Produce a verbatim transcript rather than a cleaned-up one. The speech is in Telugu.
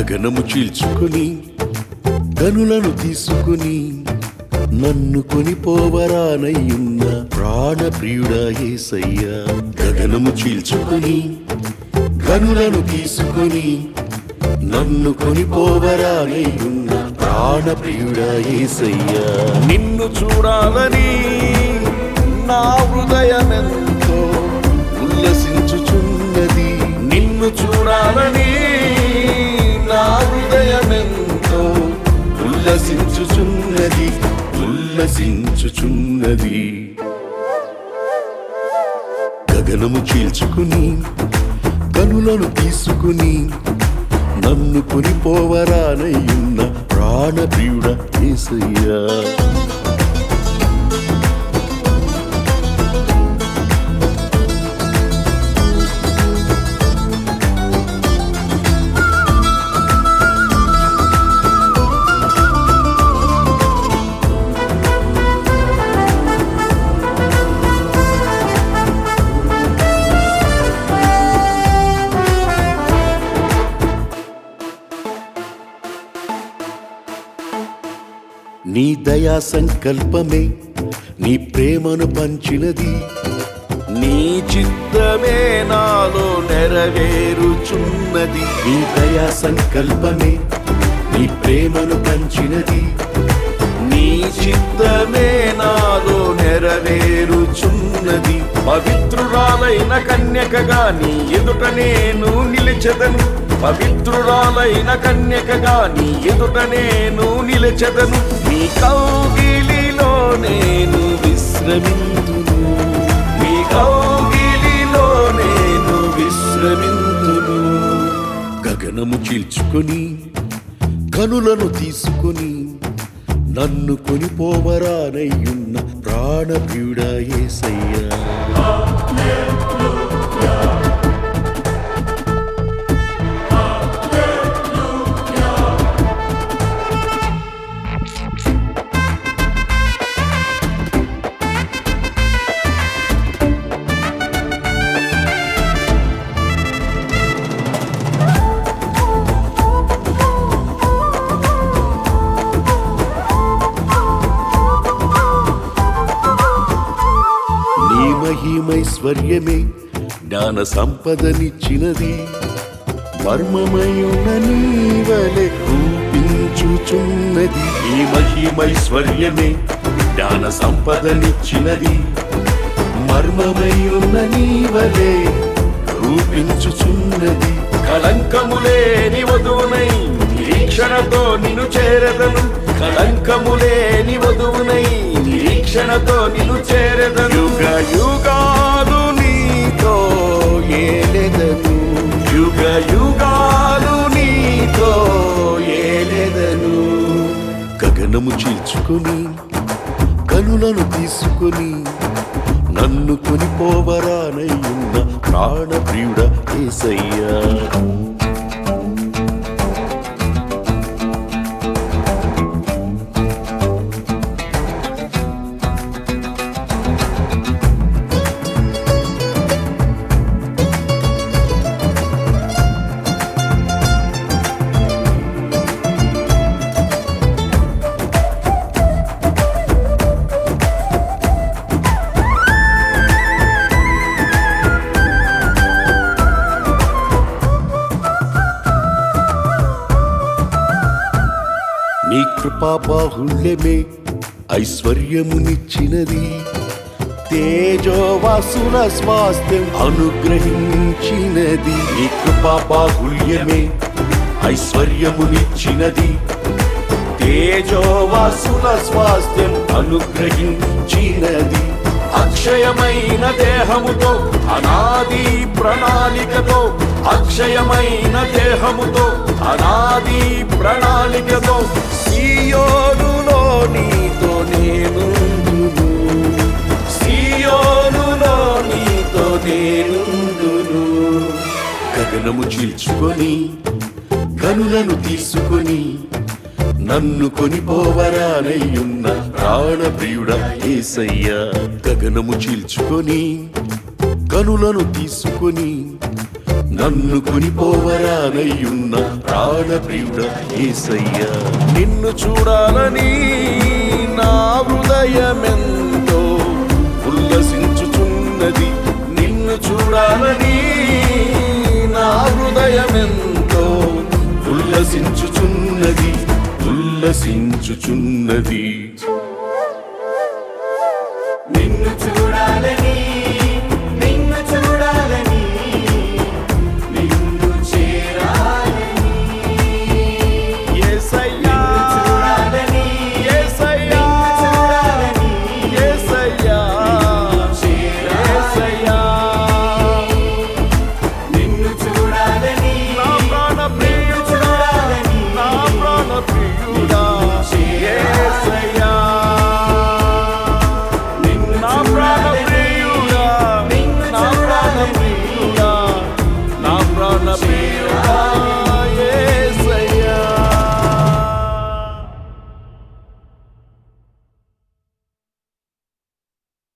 గగనము చీల్చుకొని గనులను తీసుకుని నన్ను కొనిపోవరానయ్యున్న ప్రాణ ప్రియుడా యేసయ్యా. గగనము చీల్చుకొని గనులను తీసుకొని నన్ను కొనిపోవరానయ్యున్న ప్రాణ ప్రియుడా యేసయ్యా. నిన్ను చూడాలని నా హృదయమెంతో ఉల్లసించుచున్నది. నిన్ను చూడాలని నా హృదయమెంతో ఉల్లసించుచున్నది ఉల్లసించుచున్నది. గగనము చీల్చుకుని కనులను తీసుకుని నన్ను కొనిపోవరానయ్యున్న ప్రాణ ప్రియుడా యేసయ్యా. నీ దయా సంకల్పమే నీ ప్రేమను పంచినది. నీ చిత్తమే నాలో నెరవేరుచున్నది. నీ దయా సంకల్పమే నీ ప్రేమను పంచినది. నీ చిత్తమే నాలో నెరవేరుచున్నది. పవిత్రురాలైన కన్యకగా నీ ఎదుట నేను నిలిచెదను. పవిత్రురాలైన కన్యకగా నీ ఎదుట నేను నిలిచెదను. నీ కౌగిలిలో నేను విశ్రమింతును. నీ కౌగిలిలో నేను విశ్రమింతును. గగనము చీల్చుకొని కనులను తీసుకొని నన్ను కొనిపోవరానయ్యున్న ప్రాణ ప్రియుడా యేసయ్యా. మహిమైశ్వర్యమే జ్ఞాన సంపదనిచ్చినది. మర్మమయున నీవలె రూపించుచున్నది. ఈ మహిమైశ్వర్యమే జ్ఞాన సంపదనిచ్చినది. మర్మమయున నీవలె రూపించుచున్నది. కళంకములేని వధువునై నిరీక్షణతో నిన్ను చేరదను. కళంకములేని వధువునై నిరీక్షణతో నిన్ను చేరదను. యుగ యుగాలు నీతో ఏలెదను. యుగ యుగాలు నీతో ఏలెదను. గగనము చీల్చుకొని కనులను తీసుకొని నన్ను కొనిపోవరానయ్యున్న ప్రాణ ప్రియుడా యేసయ్యా. నీ కృపా బాహుళ్యమే ఐశ్వర్యమునిచ్చినది. తేజోవాసుల స్వాస్థ్యం అనుగ్రహించినది. నీ కృపా బాహుళ్యమే ఐశ్వర్యమునిచ్చినది. తేజోవాసుల స్వాస్థ్యం అనుగ్రహించినది. అక్షయమైన దేహముతో అనాది ప్రణాళికతో అక్షయమైన దేహముతో అనాది ప్రణాళికతో సియోనులో నీతో నేనుందును. సియోనులో నీతో నేనుందును. గగనము చీల్చుకొని గనులను తీసుకొని నన్ను కొనిపోవరానయ్యున్న ప్రాణ ప్రియుడా యేసయ్యా. గగనము చీల్చుకొని కనులను తీసుకొని నన్ను కొనిపోవరానయ్యున్న ప్రాణప్రియుడ యేసయ్యా. నిన్ను చూడాలని నా హృదయమెంతో ఉల్లసించుచున్నది, నిన్ను చూడాలని నా హృదయమెంతో ఉల్లసించుచున్నది, ఉల్లసించుచున్నది.